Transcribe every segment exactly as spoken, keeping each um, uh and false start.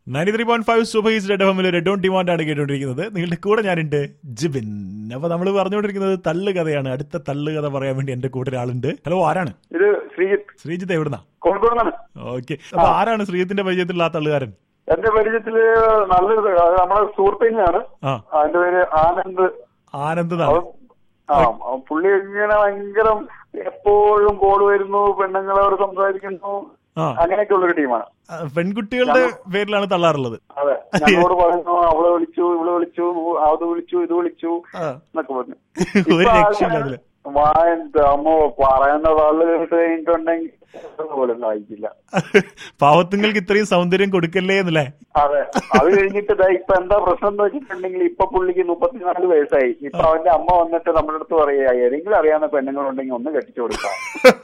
Ninety three point five super hits red എഫ്എമ്മിൽ red on demand ആണ് കേട്ടോണ്ടിരിക്കുന്നത്. നിങ്ങളുടെ കൂടെ ഞാനുണ്ട് ജിബിൻ. അപ്പൊ നമ്മൾ പറഞ്ഞുകൊണ്ടിരിക്കുന്നത് തള്ളു കഥയാണ്. അടുത്ത തള്ളു കഥ പറയാൻ വേണ്ടി എന്റെ കൂടെ ഒരാളുണ്ട്. ഹലോ, ആരാണ്? ഇത് ശ്രീജിത്ത്. ശ്രീജിത്ത് എവിടുന്നാ? കോഴിക്കോട്. ഓക്കെ, അപ്പൊ ആരാണ് ശ്രീജിത്തിന്റെ പരിചയത്തിലുള്ള ആ തള്ളുകാരൻ? എന്റെ പരിചയത്തില് നല്ലൊരു നമ്മുടെ സുഹൃത്തിനാണ്. അതിന്റെ പേര് ആനന്ദ്. ആനന്ദ്. ആ പുള്ളി ഇങ്ങനെ ഭയങ്കര എപ്പോഴും കോൾ വരുന്നു, പെണ്ണുങ്ങളോട് സംസാരിക്കുന്നു, അങ്ങനെയൊക്കെ ഉള്ളൊരു ടീമാണ്. പെൺകുട്ടികളുടെ പേരിലാണ് തള്ളാറുള്ളത്. അതെ, ഞങ്ങളോട് പറയുന്നു അവളെ വിളിച്ചു, ഇവളെ വിളിച്ചു, അത് വിളിച്ചു, ഇത് വിളിച്ചു എന്നൊക്കെ പറഞ്ഞു. അമ്മോ പറയുന്ന തള്ളു കേട്ട് കഴിഞ്ഞിട്ടുണ്ടെങ്കിൽ പോലും വായിക്കില്ല. പാവത്തുങ്ങൾക്ക് ഇത്രയും സൗന്ദര്യം കൊടുക്കല്ലേ എന്നല്ലേ? അതെ, അത് കഴിഞ്ഞിട്ട് ഇപ്പൊ എന്താ പ്രശ്നം എന്ന് വെച്ചിട്ടുണ്ടെങ്കിൽ ഇപ്പൊ പുള്ളിക്ക് മുപ്പത്തിനാല് വയസ്സായി. ഇപ്പൊ അവന്റെ അമ്മ വന്നിട്ട് നമ്മുടെ അടുത്ത് പറയാ, ഏതെങ്കിലും അറിയാവുന്ന പെണ്ണുങ്ങളുണ്ടെങ്കിൽ ഒന്ന് കെട്ടിച്ചു കൊടുക്കാം.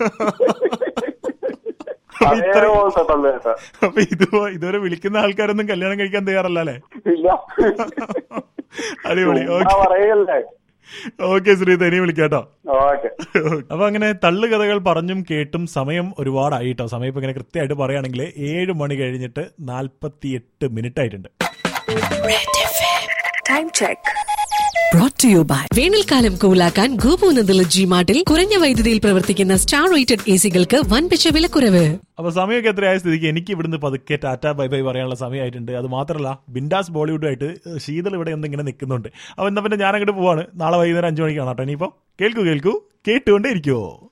അപ്പൊ ഇത് ഇതുവരെ വിളിക്കുന്ന ആൾക്കാരൊന്നും കല്യാണം കഴിക്കാൻ തയ്യാറല്ല അല്ലേ? ഇല്ല. അടിപൊളി. പറയല്ലേ. ഓക്കെ ശ്രീധ, ഇനി വിളിക്കാട്ടോ. അപ്പൊ അങ്ങനെ തള്ളു കഥകൾ പറഞ്ഞും കേട്ടും സമയം ഒരുപാടായിട്ടോ. സമയം ഇപ്പൊ ഇങ്ങനെ കൃത്യമായിട്ട് പറയുകയാണെങ്കിൽ ഏഴ് മണി കഴിഞ്ഞിട്ട് നാൽപ്പത്തി എട്ട് മിനിറ്റ് ആയിട്ടുണ്ട്. വേനൽക്കാലം കൂലാക്കാൻ ഗോപൂനന്ദല ജി മാർട്ടിൽ കുറഞ്ഞ വൈദ്യുതിയിൽ പ്രവർത്തിക്കുന്ന സ്റ്റാർ റേറ്റഡ് എ സികൾക്ക് വൻപിച്ച വിലക്കുറവ്. അപ്പൊ സമയമൊക്കെ എത്രയായ സ്ഥിതിക്ക് എനിക്ക് ഇവിടുന്ന് പതുക്കെ ടാറ്റ ബൈ ബൈ പറയാനുള്ള സമയമായിട്ടുണ്ട്. അത് മാത്രമല്ല, ബിൻഡാസ് ബോളിവുഡുമായിട്ട് ശീതൾ ഇവിടെ എന്തിങ്ങനെ നിൽക്കുന്നുണ്ട്. അപ്പൊ എന്നാ പിന്നെ ഞാൻ അങ്ങോട്ട് പോവാണ്. നാളെ വൈകുന്നേരം അഞ്ചു മണിക്കാണ് കേട്ടോ. ഇനിയിപ്പോ കേൾക്കൂ കേൾക്കൂ കേട്ടുകൊണ്ടേ ഇരിക്കുവോ.